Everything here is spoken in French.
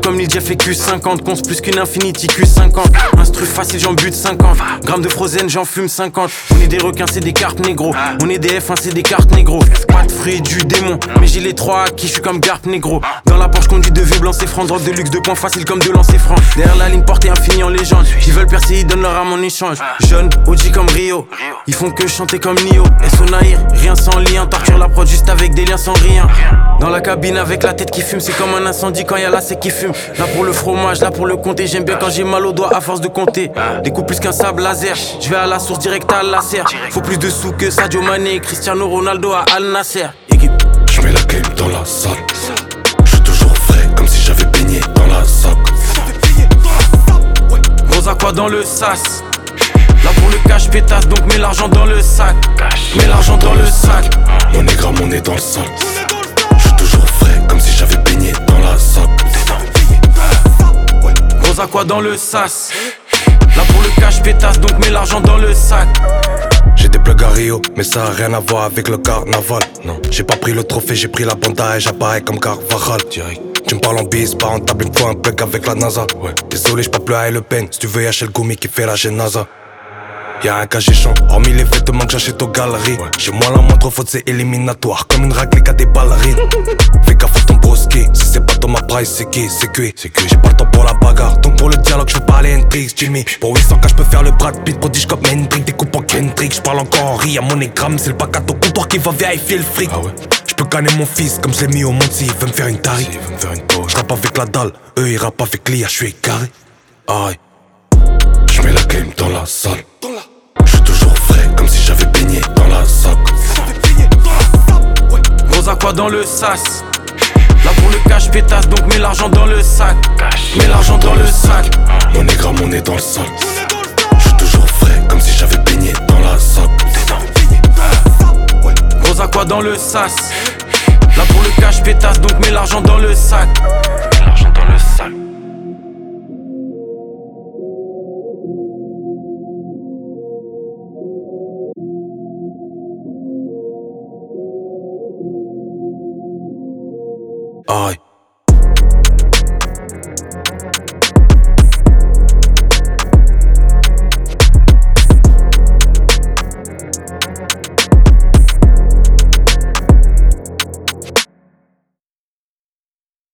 comme Lil Jeff et Q50. Conce plus qu'une Infinity Q50. Instru facile, j'en bute 50. Grammes de Frozen, j'en fume 50. On est des requins, c'est des cartes négro. On est des F1, c'est des cartes négro. Pas de fruits du démon, mais j'ai les 3 acquis, je suis comme Garp négro. Dans la Porsche, conduit de V blanc, c'est franc. Drogue de luxe, de points facile comme de lancer franc. Derrière la ligne portée infini en légende. Ils veulent percer, ils donnent leur âme en échange. Jeune, OG comme Rio. Ils font que chanter comme Nio. SO Nahir, rien sans lien. Torture la prod juste avec des liens sans rien. Dans la cabine avec la tête qui fume, c'est comme un incendie quand y'a la sec qui fume. Là pour le fromage, là pour le compter. J'aime bien quand j'ai mal au doigt à force de compter. Des coups plus qu'un sable laser. Je vais à la source direct à la serre. Faut plus de sous que Sadio Mané, Cristiano Ronaldo à Al Nasser. Je mets la clim dans la salle. Je suis toujours frais comme si j'avais baigné dans la sac. Gros à quoi dans le sas. Là pour le cash pétasse, donc mets l'argent dans le sac. Mets l'argent dans le sac. On est gramme, on est dans le sale. Je suis toujours frais comme si j'avais baigné dans la sac. Gros à quoi dans le sas. Là pour le cash pétasse, donc mets l'argent dans le sac. J'ai des plugs à Rio, mais ça a rien à voir avec le carnaval. Non, j'ai pas pris le trophée, j'ai pris la banda et j'apparais comme Carvajal. Direct. Tu me parles en bise, pas rentable, il me faut un plug avec la NASA. Ouais. Désolé, j'pas plus à Le Pen. Si tu veux, y'a chez le Goumi qui fait la génasa. Y'a un casier champ, hormis les vêtements que j'achète aux galeries. Ouais. Chez moi, la moindre faute, c'est éliminatoire. Comme une raclée à des ballerines. Fais gaffe à ton broski. Si c'est pas Thomas Price, c'est qui? C'est cuit. J'ai pas le temps pour la bagarre. Donc pour le dialogue, je veux pas les Hendrix, Jimmy. Pour 800K, je peux faire le Brad Pitt. Prodige comme Hendrix, des coupes en Kendrick. J'parle encore en riz à monogramme. C'est le bac à ton comptoir qui va vérifier le fric. Ah ouais. J'peux canner mon fils comme je l'ai mis au monde s'il veut me faire une tari. J'rappe avec la dalle, eux ils rappent avec l'IA, j'suis écarré. Aïe. J'mets la game dans la salle. J'suis toujours frais comme si j'avais baigné dans la sac. Gros à quoi dans le sas. Là pour le cash pétasse, donc mets l'argent dans le sac. Mets l'argent dans le sac. On est gramme, on est dans le sale. J'suis toujours frais comme si j'avais baigné dans la sac. Gros à quoi dans le sas. Là pour le cash pétasse, donc mets l'argent dans le sac.